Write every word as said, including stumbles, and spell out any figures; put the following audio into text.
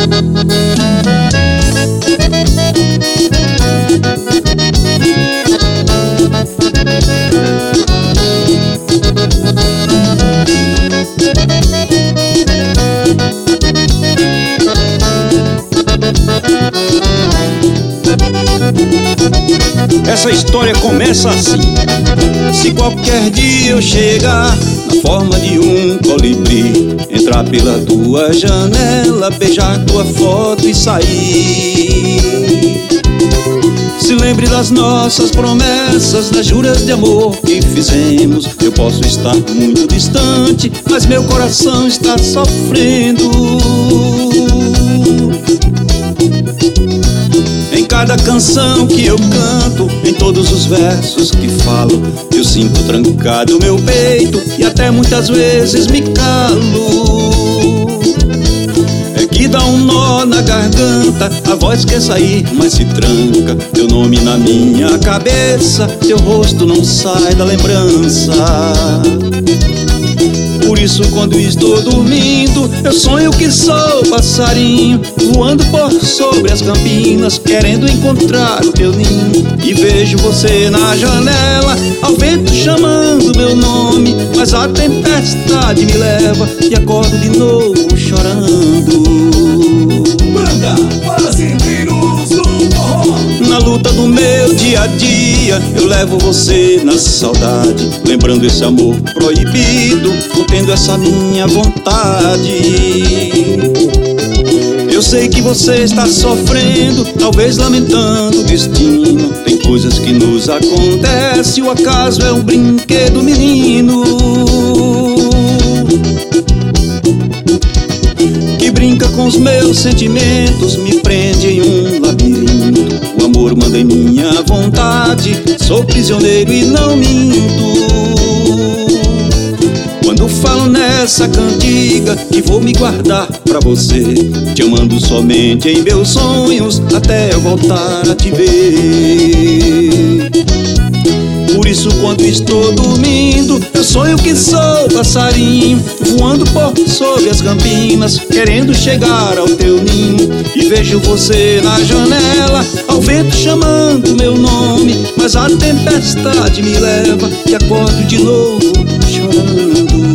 Essa história começa assim: se qualquer dia eu chegar na forma de um colibri, entrar pela tua janela, beijar tua foto e sair, se lembre das nossas promessas, das juras de amor que fizemos. Eu posso estar muito distante, mas meu coração está sofrendo. Em cada canção que eu canto, em todos os versos que falo, eu sinto trancado o meu peito e até muitas vezes me calo. É que dá um nó na garganta, a voz quer sair, mas se tranca. Teu nome na minha cabeça, teu rosto não sai da lembrança. Por isso quando estou dormindo, eu sonho que sou passarinho, voando por sobre as campinas, querendo encontrar o teu ninho. E vejo você na janela, ao vento chamando meu nome, mas a tempestade me leva e acordo de novo chorando. Banda Fazendeiros do Forró. Na luta do meu dia a dia, eu levo você na saudade, lembrando esse amor proibido, contendo essa minha vontade. Eu sei que você está sofrendo, talvez lamentando o destino. Tem coisas que nos acontecem, o acaso é um brinquedo menino que brinca com os meus sentimentos, me prende em um labirinto. O amor manda em minha vontade, sou prisioneiro e não minto. Quando falo nessa cantiga que vou me guardar pra você, te amando somente em meus sonhos, até eu voltar a te ver. Por isso quando estou dormindo, eu sonho que sou passarinho, voando por sobre as campinas, querendo chegar ao teu ninho. E vejo você na janela, ao vento chamando meu nome, mas a tempestade me leva e acordo de novo chorando.